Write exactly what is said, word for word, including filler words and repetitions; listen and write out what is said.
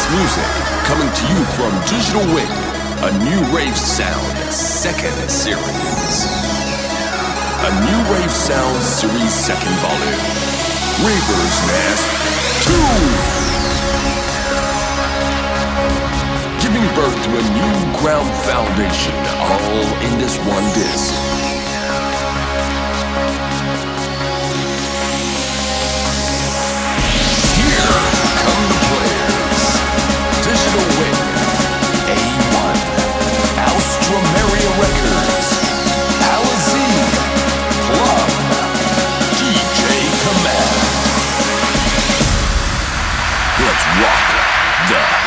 music coming to you from Digital Wing, a new rave sound second series. A new rave sound series second volume. Raver's Nest two. Giving birth to a new ground foundation, all in this one disc. Rock the